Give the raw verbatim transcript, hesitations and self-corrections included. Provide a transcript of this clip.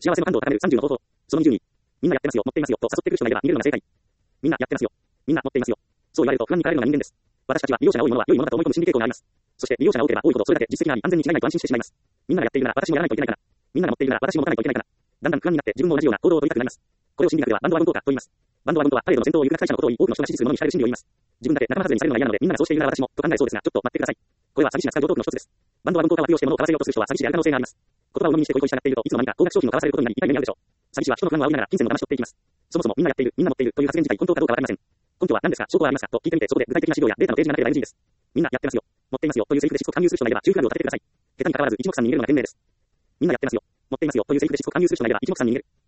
幸せの感度を高めるさんじゅうの方法。そのにじゅうに。みんなやってますよ、持っていますよ、と誘ってくる人がいれば逃げるのが正解。みんなやってますよ。みんな持っていますよ。そう言われると不安に駆られるのが人間です。私たちは利用者が多いものは良いものだと思い込む心理傾向があります。そして利用者が多ければ多いほどそれだけ実績があり安全に違いないと安心してしまいます。みんながやっているなら私もやらないといけないから。みんなが持っているなら私も持たないといけないから。だんだん不安になって自分も同じような行動を取りたくなります。これを心理学ではバンドワゴン効果と言います。バンドワゴンとはパレードの先頭を行く学者のことを言い多くの人が支持するものに惹かれる心理を言います。自分だけ仲間外れにされるのが嫌なのでみんながそうしているなら私もと考えそうですがちょっと待ってください。これは詐欺師が使う道具の一つです。バンドワゴン効果を悪用して物を買わせようとする人は詐欺師である可能性があります。言葉を鵜呑みにして恋恋したがっているといつの間にか高額商品を買わされることになり痛い目に遭うでしょう。詐欺師は人の不安を煽りながら金銭を騙し取っていきます。そもそもみんなやっている、みんな持っているという発言自体本当かどうかわかりません。根拠は何ですか、証拠はありますかと聞いてみてそこで具体的な資料やデータの提示がなければ エヌジー です。みんなやってますよ、持っていますよというセリフでしつこく勧誘する人がいれば注意フラグを立ててください。下手に関わらず一目散に逃げるのが賢明です。みんなやってますよ、持っていますよというセリフでしつこく勧誘する人がいれば一目散に逃げる。